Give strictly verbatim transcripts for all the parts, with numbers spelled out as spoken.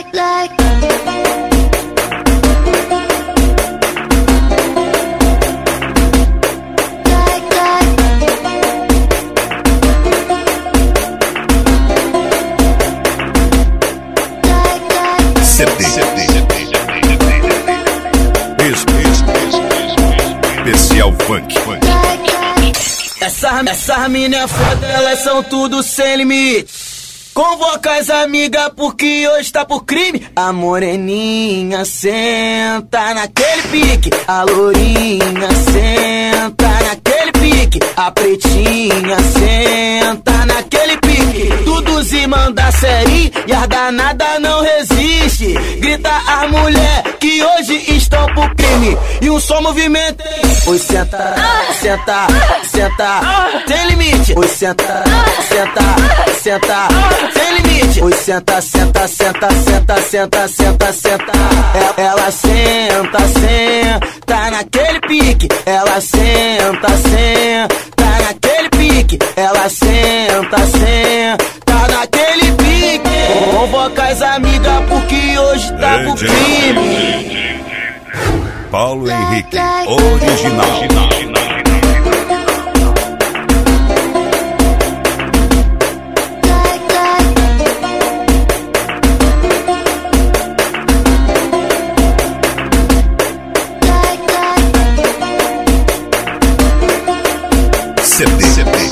like, like. C D, especial funk. Essa, essa mina é foda, elas são tudo sem limite. Convoca as amigas porque hoje tá por crime. A moreninha senta naquele pique, a lourinha senta naquele pique, a pretinha senta naquele pique. Tudo se manda série e as danada não resiste. Grita as mulher que hoje estão por crime e um só movimento. Oi, senta, senta, senta, tem limite. Oi, senta, senta, senta, tem limite. Oi, senta, senta, senta, senta, senta, senta, senta. Ela senta, senta naquele pique. Ela senta, senta naquele pique. Ela senta, senta naquele pique. Convoca as amigas porque hoje tá pro crime. Paulo Henrique, original. C D,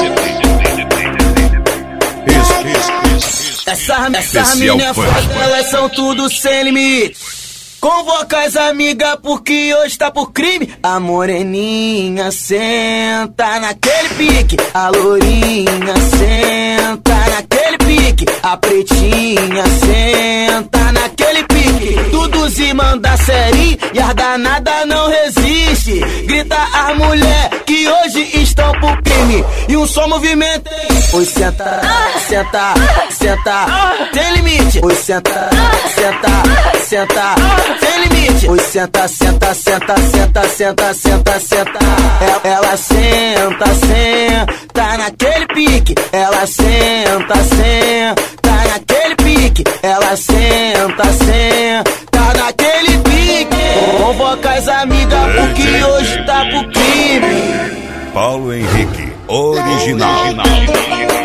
Essa, essa mina é foda, elas são tudo sem limite. Convoca as amigas porque hoje tá por crime. A moreninha senta naquele pique, a lourinha senta naquele pique, a pretinha senta naquele pique. Tudo se manda série e as danada não resiste. Grita as mulher que hoje estão por crime e um só movimento. Oi, senta, senta, senta, tem limite. Oi, senta, senta, senta, tem limite. Oi, senta, senta, senta, senta, senta, senta, senta. Ela senta, senta naquele pique. Ela senta, senta naquele pique. Ela senta, senta naquele pique. Convoca as amigas porque hoje tá pro crime. Paulo Henrique, original.